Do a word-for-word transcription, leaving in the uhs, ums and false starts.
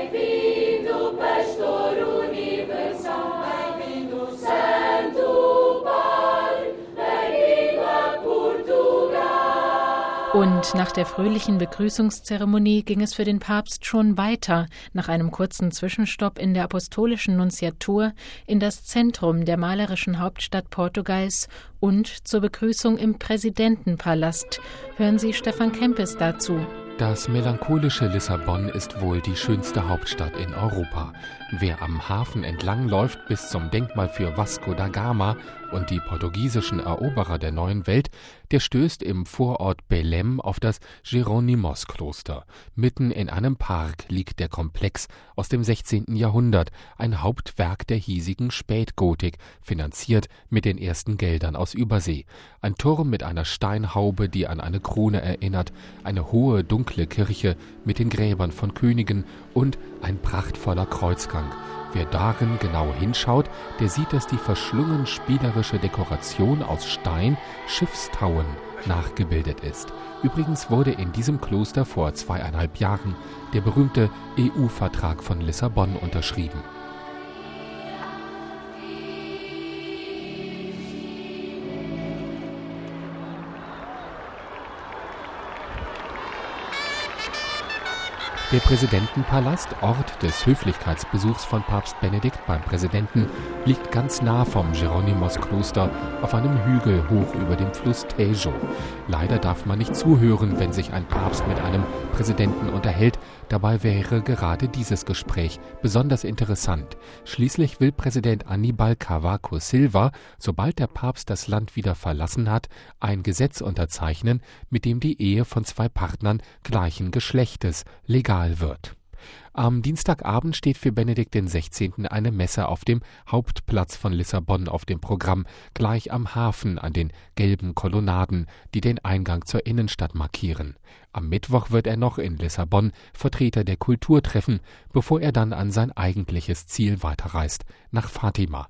Bem-vindo, Pastor Universal. Bem-vindo, Santo Padre. Bem-vindo a Portugal. Und nach der fröhlichen Begrüßungszeremonie ging es für den Papst schon weiter, nach einem kurzen Zwischenstopp in der apostolischen Nunziatur, in das Zentrum der malerischen Hauptstadt Portugals und zur Begrüßung im Präsidentenpalast. Hören Sie Stefan Kempes dazu. Das melancholische Lissabon ist wohl die schönste Hauptstadt in Europa. Wer am Hafen entlangläuft bis zum Denkmal für Vasco da Gama und die portugiesischen Eroberer der neuen Welt, der stößt im Vorort Belém auf das Jeronimos-Kloster. Mitten in einem Park liegt der Komplex aus dem sechzehnten Jahrhundert, ein Hauptwerk der hiesigen Spätgotik, finanziert mit den ersten Geldern aus Übersee. Ein Turm mit einer Steinhaube, die an eine Krone erinnert, eine hohe, dunkle Kirche mit den Gräbern von Königen und ein prachtvoller Kreuzgang. Wer darin genau hinschaut, der sieht, dass die verschlungen spielerische Dekoration aus Stein, Schiffstauen, nachgebildet ist. Übrigens wurde in diesem Kloster vor zweieinhalb Jahren der berühmte E U-Vertrag von Lissabon unterschrieben. Der Präsidentenpalast, Ort des Höflichkeitsbesuchs von Papst Benedikt beim Präsidenten, liegt ganz nah vom Jeronimos-Kloster auf einem Hügel hoch über dem Fluss Tejo. Leider darf man nicht zuhören, wenn sich ein Papst mit einem Präsidenten unterhält. Dabei wäre gerade dieses Gespräch besonders interessant. Schließlich will Präsident Aníbal Cavaco Silva, sobald der Papst das Land wieder verlassen hat, ein Gesetz unterzeichnen, mit dem die Ehe von zwei Partnern gleichen Geschlechtes legal wird. Am Dienstagabend steht für Benedikt den Sechzehnten eine Messe auf dem Hauptplatz von Lissabon auf dem Programm, gleich am Hafen an den gelben Kolonnaden, die den Eingang zur Innenstadt markieren. Am Mittwoch wird er noch in Lissabon Vertreter der Kultur treffen, bevor er dann an sein eigentliches Ziel weiterreist, nach Fatima.